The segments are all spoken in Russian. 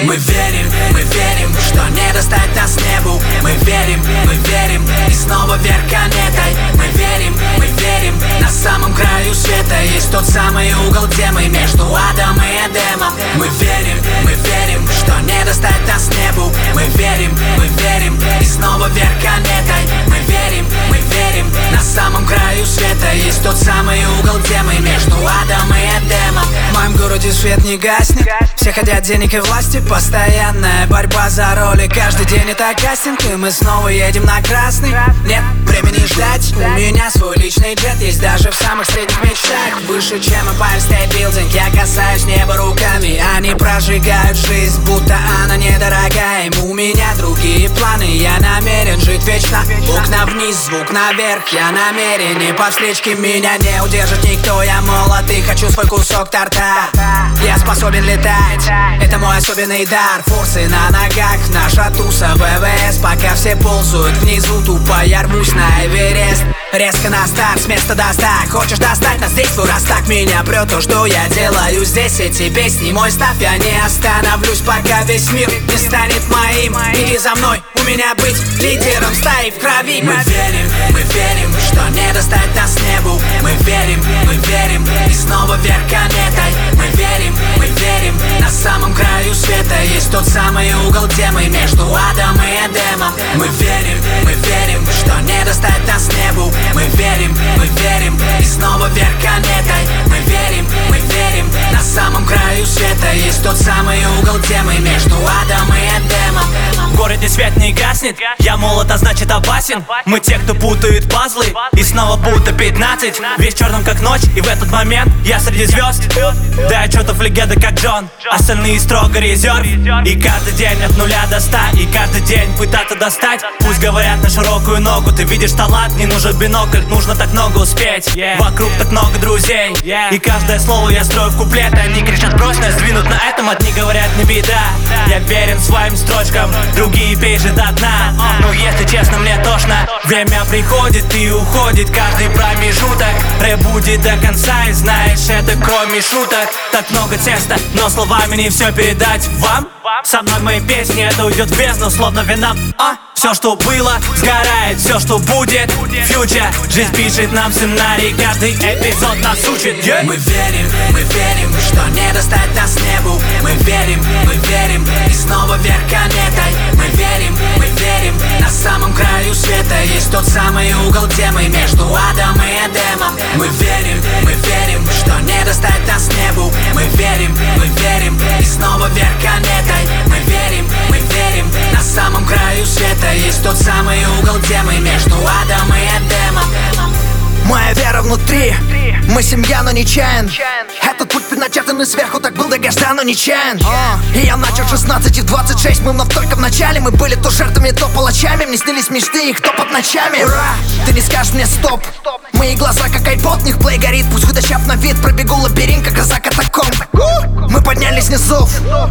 мы верим, что не достать нас небу. Мы верим, и снова вверх кометой. Мы верим, на самом краю света есть тот самый угол, где мы между адом и эдемом. Мы верим, что не достать нас небу. Мы верим, и снова вверх кометой. Мы верим, на самом краю света есть тот самый угол, где мы между адом и эдемом. В моем городе свет не гаснет, все хотят денег и власти. Постоянная борьба за роли, каждый день это кастинг. И мы снова едем на красный. Нет времени ждать, у меня свой личный джет есть даже в самых средних мечтах. Выше, чем Empire State Building, я касаюсь неба руками. Они прожигают жизнь, будто она недорогая им. У меня другие планы, я намерен жить вечно. Окна вниз, звук наверх, я намерен. И под встречки меня не удержит никто. Я молод и хочу свой кусок торта. Я способен летать, это мой особенный дар. Форсы на ногах, наша туса ВВС. Пока все ползают внизу, тупо я рвусь на Эверест. Резко на старт, с места до 100. Хочешь достать нас здесь, твой раз так меня прет то, что я делаю здесь. Эти песни мой став, я не остановлюсь, пока весь мир не станет моим. Иди за мной, у меня быть лидером стаи в крови. Мы верим, что не достать нас небу. Мы верим, и снова вверх кометой. Мы верим, на самом краю света есть тот самый угол, где мы между адом и эдемом. Мы верим, что не достать нас небу. Мы верим, и снова вверх кометой. Мы верим, на самом краю света есть тот самый угол, где мы между адом и эдемом. В городе свет не гаснет, я молод, а значит опасен. Мы те, кто путают пазлы, и снова будто 15. Весь черным как ночь, и в этот момент я среди звезд. До отчетов легенда как Джон, остальные строго резерв. И каждый день от 0 до 100, и каждый день пытаться достать. Пусть говорят на широкую ногу, ты видишь талант, не нужен бинокль, нужно так много успеть. Вокруг так много друзей, и каждое слово я строю в куплеты. Они кричат брось нас, двинут на этом, одни говорят не беда. Я верен своим строчкам, другие пейджи до дна. Но если честно, мне тошно. Время приходит и уходит, каждый промежуток. Рэп будет до конца, и знаешь, это кроме шуток. Так много теста, но словами не все передать вам. Со мной мои песни, это уйдет в бездну, словно вина. Все, что было, сгорает, все, что будет, фьючер. Жизнь пишет нам сценарий, каждый эпизод нас учит. Мы верим, что не достать нас небу. Мы верим, и снова вверх кометой. Мы верим, на самом краю света есть тот самый угол, где мы между адом и эдемом. Мы верим, что не достать нас небу. Мы верим, и снова вверх кометой. Мы верим, на самом краю света есть тот самый угол, где мы между адом и эдемом. Моя вера внутри, мы семья, но не чаян. Этот путь предначертанный сверху, так был догождан, но не чаян. И я начал 16 и в 26, мы вновь только в начале. Мы были то жертвами, то палачами. Мне снились мечты, их топот ночами. Ура! Ты не скажешь мне стоп. Мои глаза как айпод, в них плей горит. Пусть худощав на вид, пробегу лабиринт, как гроза катакомб. Мы поднялись снизов,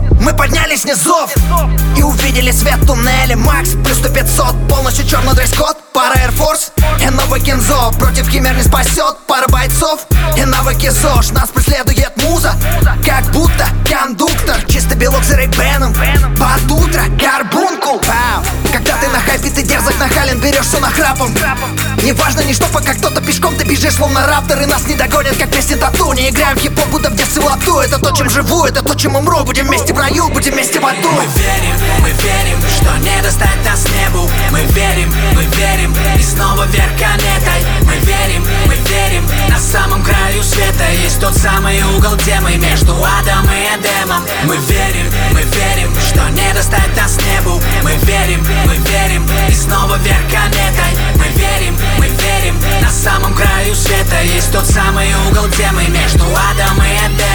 и увидели свет в туннеле. Макс плюс 100-500, полностью черный дресс-код. Пара Air Force и новый Кензо. Против химер не спасет, пара бойцов и навыки ЗОЖ. Нас преследует муза, как будто кондуктор. Чисто белок с Рэй-Беном, под утро карбункул. Когда ты на хайпе, ты дерзок, нахален, берешь все нахрапом. Неважно ничто, пока кто-то пешком, ты бежишь словно раптор. И нас не догонят, как песни тату. Не играем в хип-хоп, будто в детстве лапту. Это то, чем живу, это то, чем умру. Будем вместе в раю, будем вместе в аду. Мы верим, что не достать нас небу. Мы верим, и снова вверх кометой. Мы верим, на самом краю света есть тот самый угол, где мы между адом и эдемом. Мы верим, что не достать нас небу. Мы верим, и снова вверх кометой. Мы верим, на самом краю света есть тот самый угол, где мы между адом и эдемом.